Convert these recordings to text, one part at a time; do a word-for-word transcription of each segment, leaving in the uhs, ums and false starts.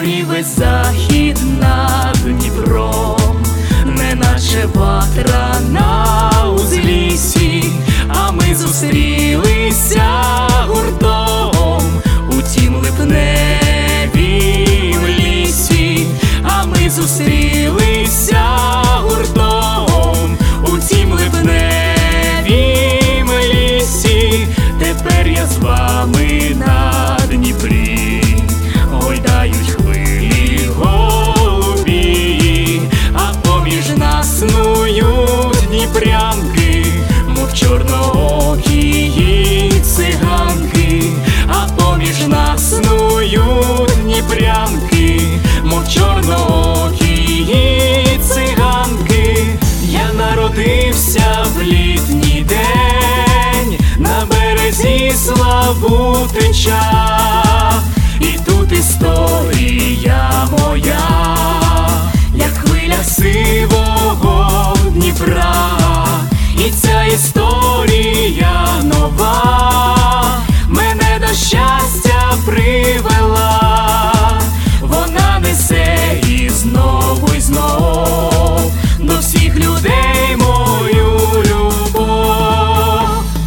весь захід над Дніпром, неначе ватра на узліссі, а ми зустрілися гуртом у тім липневім лісі, а ми зустрілися гуртом у тім липневім лісі. Тепер я з вами на Дніпрі, гойдають хвилі голубі, а поміж нас снують дніпрянки, мов чорноокії циганки, а поміж нас снують дніпрянки, мов чорноокії циганки. Я народився в літній день на березі Славутича, і тут історія моя, як хвиля сивого Дніпра. І ця історія нова мене до щастя привела. Вона несе і знову, і знов до всіх людей мою любов.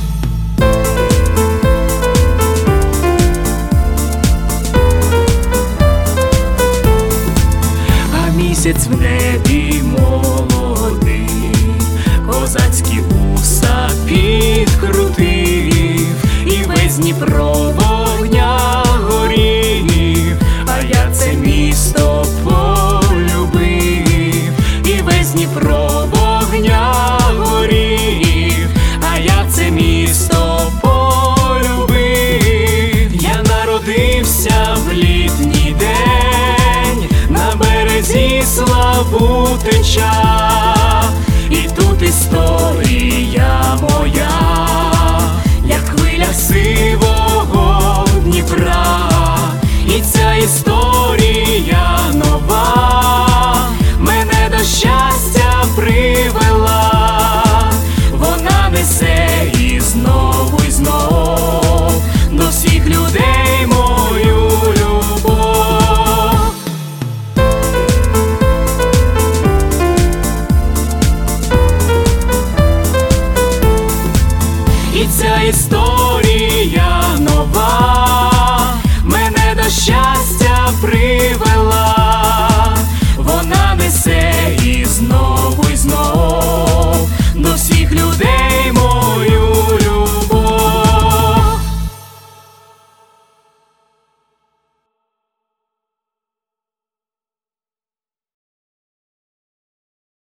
А місяць в небі молодий козацькі вуса підкрутив, і весь Дніпро вогня горів, а я це місто полюбив, і весь Дніпро вогня горів, а я це місто полюбив. Я народився в літній день на березі Славутича, і тут історія моя, як хвиля сивого Дніпра. І ця історія нова мене до щастя привела. Вона несе і знову, і знов до всіх людей мою любов. І ця історія нова мене до щастя привела.